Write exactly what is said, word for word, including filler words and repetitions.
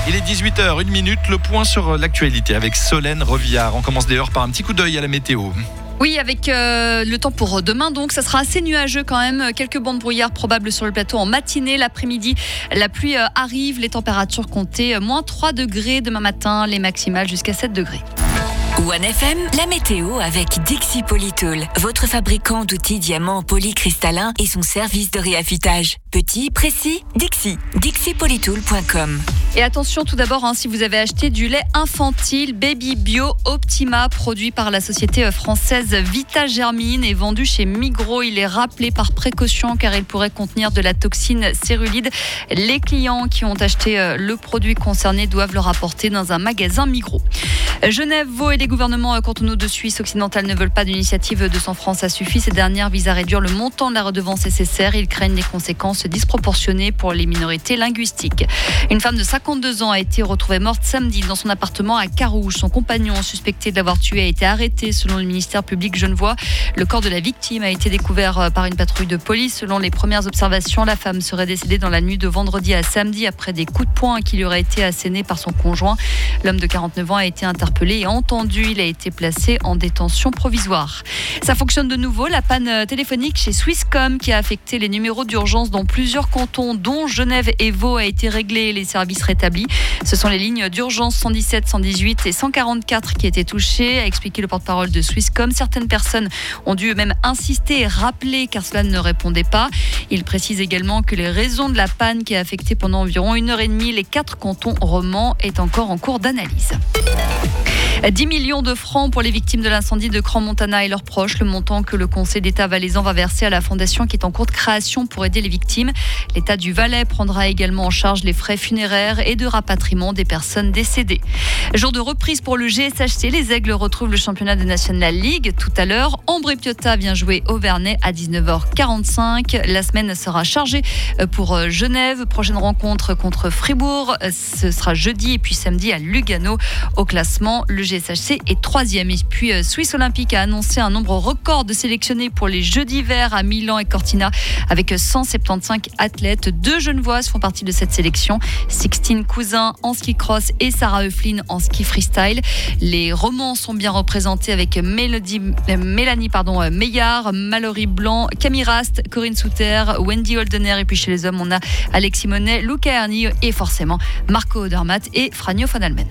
Il est dix-huit heures, une minute, le point sur l'actualité avec Solène Revillard. On commence d'ailleurs par un petit coup d'œil à la météo. Oui, avec euh, le temps pour demain, donc ça sera assez nuageux quand même. Quelques bancs de brouillard probables sur le plateau en matinée. L'après-midi, la pluie euh, arrive. Les températures comptaient euh, moins trois degrés demain matin, les maximales jusqu'à sept degrés. One F M, la météo avec Dixie Polytool, votre fabricant d'outils diamants polycristallins et son service de réaffûtage. Petit, précis, Dixie. dixie polytool point com. Et attention tout d'abord, hein, si vous avez acheté du lait infantile Baby Bio Optima, produit par la société française Vita Germine et vendu chez Migros, il est rappelé par précaution car il pourrait contenir de la toxine cérulide. Les clients qui ont acheté le produit concerné doivent le rapporter dans un magasin Migros. Genève, Vaud et les gouvernements cantonaux de Suisse occidentale ne veulent pas d'initiative de San France. Ça suffit. Ces dernières visent à réduire le montant de la redevance S S R. Ils craignent des conséquences disproportionnées pour les minorités linguistiques. Une femme de cinquante-deux ans a été retrouvée morte samedi dans son appartement à Carouge. Son compagnon, suspecté de l'avoir tuée, a été arrêté selon le ministère public genevois. Le corps de la victime a été découvert par une patrouille de police. Selon les premières observations, la femme serait décédée dans la nuit de vendredi à samedi après des coups de poing qui lui auraient été assénés par son conjoint. L'homme de quarante-neuf ans a été interpellé et entendu. Il a été placé en détention provisoire. Ça fonctionne de nouveau. La panne téléphonique chez Swisscom qui a affecté les numéros d'urgence dans plusieurs cantons, dont Genève et Vaud, a été réglée. Les services rétablis. Ce sont les lignes d'urgence cent dix-sept, cent dix-huit et cent quarante-quatre qui étaient touchées, a expliqué le porte-parole de Swisscom. Certaines personnes ont dû même insister et rappeler car cela ne répondait pas. Il précise également que les raisons de la panne qui a affecté pendant environ une heure et demie les quatre cantons romans est encore en cours d'analyse. dix millions de francs pour les victimes de l'incendie de Crans-Montana et leurs proches. Le montant que le Conseil d'État valaisan va verser à la fondation qui est en cours de création pour aider les victimes. L'État du Valais prendra également en charge les frais funéraires et de rapatriement des personnes décédées. Jour de reprise pour le G S H C. Les Aigles retrouvent le championnat de National League tout à l'heure. Ambré Piotta vient jouer au Vernet à dix-neuf heures quarante-cinq. La semaine sera chargée pour Genève. Prochaine rencontre contre Fribourg. Ce sera jeudi et puis samedi à Lugano. Au classement, le G S H C est troisième. Et puis Suisse Olympique a annoncé un nombre record de sélectionnés pour les Jeux d'hiver à Milan et Cortina avec cent soixante-quinze athlètes. Deux Genevoises font partie de cette sélection. Sixtine Cousin en ski cross et Sarah Euflin en ski freestyle. Les romans sont bien représentés avec Mélodie, Mélanie pardon, Meillard, Mallory Blanc, Camille Rast, Corinne Souter, Wendy Holdener. Et puis chez les hommes, on a Alexis Monet, Luca Erni et forcément Marco Odermatt et Franjo van Almen.